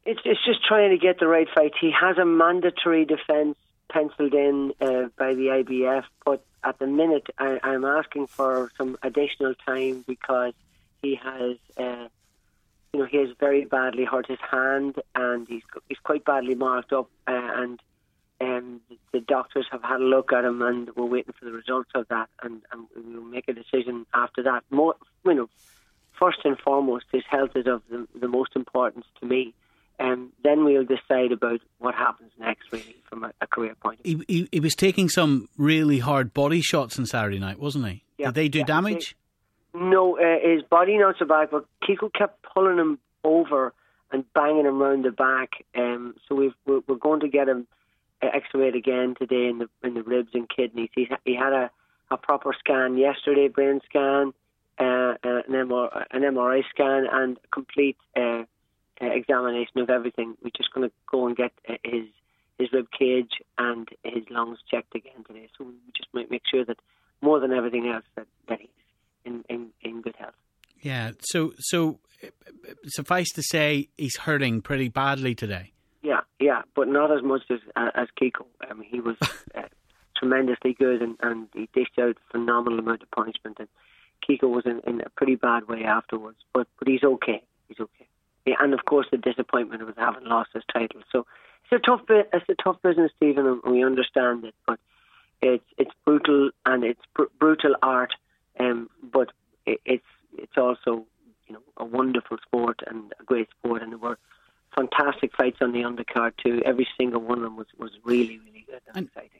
It's just trying to get the right fight. He has a mandatory defence penciled in by the IBF, but at the minute I'm asking for some additional time because he has, he has very badly hurt his hand and he's quite badly marked up, and the doctors have had a look at him and we're waiting for the results of that, and we'll make a decision after that. More, first and foremost, his health is of the most importance to me. Then we'll decide about what happens next, really, from a career point of view. He was taking some really hard body shots on Saturday night, wasn't he? Yeah. Did they do damage? No, his body not so bad, but Kiko kept pulling him over and banging him round the back. So we're going to get him x-rayed again today in the ribs and kidneys. He had a proper scan yesterday, brain scan, an MRI scan, and a complete examination of everything. We're just going to go and get his rib cage and his lungs checked again today. So we just might make sure that more than everything else that he's in good health. Yeah. So suffice to say, he's hurting pretty badly today. Yeah, but not as much as Kiko. He was tremendously good and he dished out a phenomenal amount of punishment. And Kiko was in a pretty bad way afterwards, but he's okay. He's okay. Yeah, and of course the disappointment of having lost his title. So it's a tough business, Stephen, and we understand it. But it's brutal and it's brutal art. But it's also a wonderful sport and a great sport, and there were fantastic fights on the undercard too. Every single one of them was really, really good and exciting.